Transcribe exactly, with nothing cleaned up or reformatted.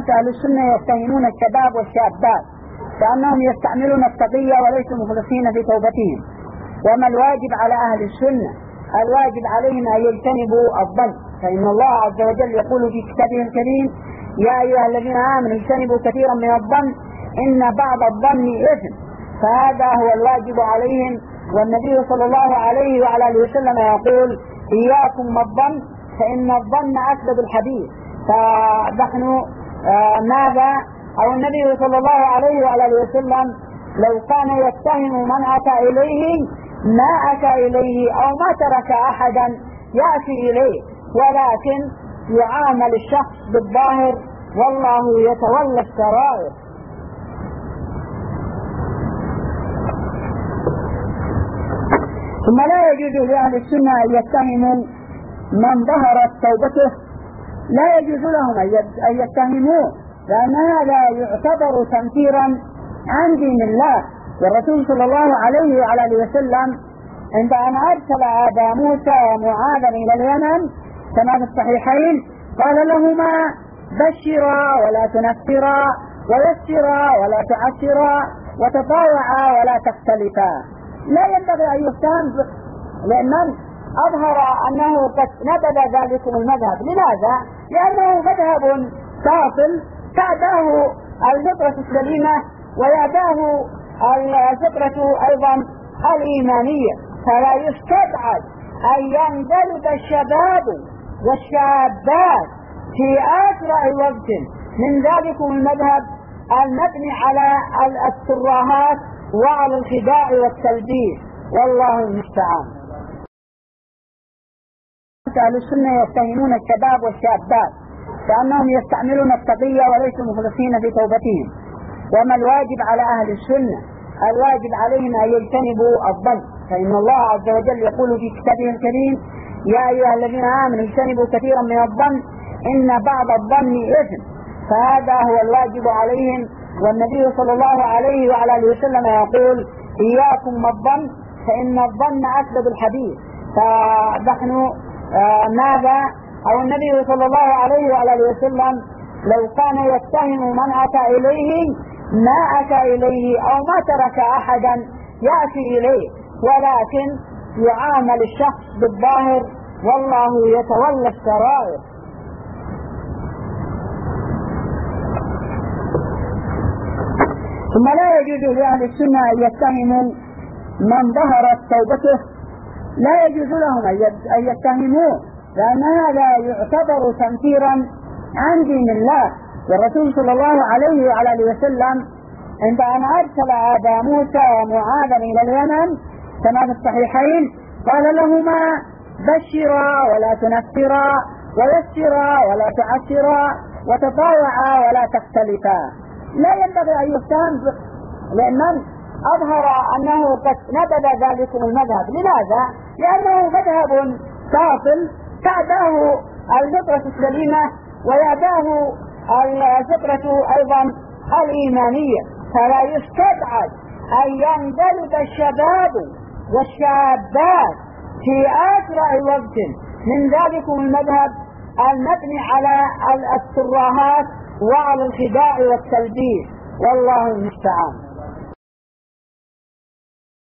أهل السنة يتهمون الشباب والشابات بأنهم يستعملون التقية وليسوا مخلصين في توبتهم. وما الواجب على أهل السنة؟ الواجب عليهم أن يجتنبوا الظن، فإن الله عز وجل يقول في كتابه الكريم: يا أيها الذين آمنوا اجتنبوا كثيرا من الظن إن بعض الظن إثم. فهذا هو الواجب عليهم. والنبي صلى الله عليه وعلى آله وسلم يقول: إياكم والظن فإن الظن أكذب الحديث. فنحن آه ماذا أو النبي صلى الله عليه وعلى آله وسلم لو كان يتهم من أتى إليه ما أتى إليه أو ما ترك أحدا يأتي إليه، ولكن يعامل الشخص بالظاهر والله يتولى السرائر. ثم لا يجوز لأهل السنة أن يتهموا من ظهرت توبته، لا يجوز لهم أن يتهموه، لأن هذا يعتبر تنفيرا عن دين الله. والرسول صلى الله عليه وعلى آله وسلم عند أن أرسل أبا موسى ومعاذا إلى اليمن كما في الصحيحين قال لهما: بشرا ولا تنفرا، ويسرا ولا تعسرا، وتطاوعا ولا تختلفا. لا ينبغي أن يتهم لأن أظهر أنه قد نبذ ذلك المذهب. لماذا؟ لأنه مذهب باطل تعداه الفطرة السليمة ويعداه الفطرة أيضا الإيمانية. فلا يستبعد أن ينجلب الشباب والشابات في أسرع وقت من ذلك المذهب المبني على الترهات وعلى الخداع والتلبيس، والله المستعان. أهل السنة يتهمون الشباب والشابات بأنهم يستعملون التقية وليسوا مخلصين في توبتهم. وما الواجب على أهل السنة؟ الواجب عليهم أن يجتنبوا الظن، فإن الله عز وجل يقول في كتابه الكريم: يا أيها الذين آمنوا اجتنبوا كثيرا من الظن إن بعض الظن إثم. فهذا هو الواجب عليهم. والنبي صلى الله عليه وعلى آله وسلم يقول: إياكم والظن فإن الظن أكذب الحديث. فنحن آه ماذا أو النبي صلى الله عليه وعلى آله وسلم لو كان يتهم من أتى إليه ما أتى إليه أو ما ترك أحدا يأتي إليه، ولكن يعامل الشخص بالظاهر والله يتولى السرائر. ثم لا يجوز لأهل السنة أن يتهموا من ظهرت توبته، لا يجوز لهم أن يتهموه، لأن هذا يعتبر تنفيرا عن دين الله. والرسول صلى الله عليه وعلى آله وسلم عند أن أرسل أبا موسى ومعاذا إلى اليمن كما في الصحيحين قال لهما: بشرا ولا تنفرا، ويسرا ولا تعسرا، وتطاوعا ولا تختلفا. لا ينبغي أن يتهم لأن أظهر أنه قد نبذ ذلك المذهب. لماذا؟ لأنه مذهب باطل تعداه الفطرة السليمة ويعداه الفطرة أيضا الإيمانية. فلا يستبعد أن ينجلب الشباب والشابات في أسرع وقت من ذلك المذهب المبني على الترهات وعلى الخداع والتلبيس، والله المستعان.